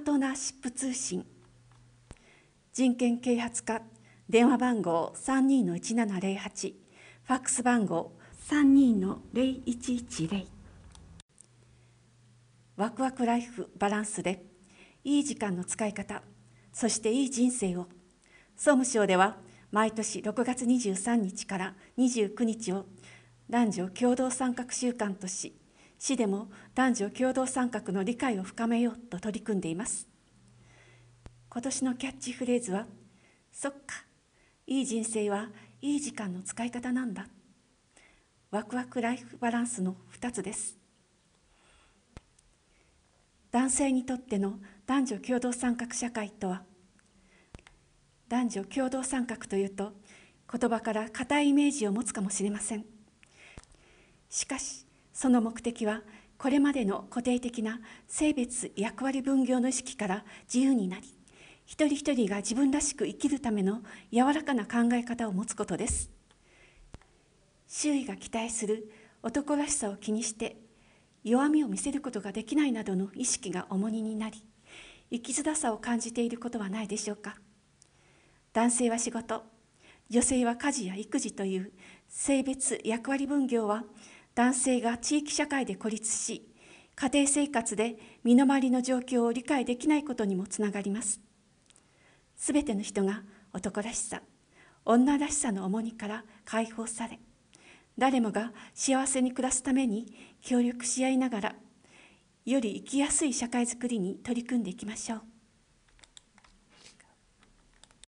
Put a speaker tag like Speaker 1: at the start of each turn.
Speaker 1: ートナーシップ通信、人権啓発課、電話番号 32-1708、ファックス番号 32-0110。ワクワクライフバランスでいい時間の使い方、そしていい人生を。総務省では毎年6月23日から29日を男女共同参画週間とし、市でも男女共同参画の理解を深めようと取り組んでいます。今年のキャッチフレーズは、そっか、いい人生はいい時間の使い方なんだ。ワクワクライフバランスの2つです。男性にとっての男女共同参画社会とは、男女共同参画というと言葉から固いイメージを持つかもしれません。しかしその目的はこれまでの固定的な性別役割分業の意識から自由になり、一人一人が自分らしく生きるための柔らかな考え方を持つことです。周囲が期待する男らしさを気にして弱みを見せることができないなどの意識が重荷になり、生きづらさを感じていることはないでしょうか。男性は仕事、女性は家事や育児という性別役割分業は、男性が地域社会で孤立し、家庭生活で身の回りの状況を理解できないことにもつながります。すべての人が男らしさ、女らしさの重荷から解放され、誰もが幸せに暮らすために協力し合いながら、より生きやすい社会づくりに取り組んでいきましょう。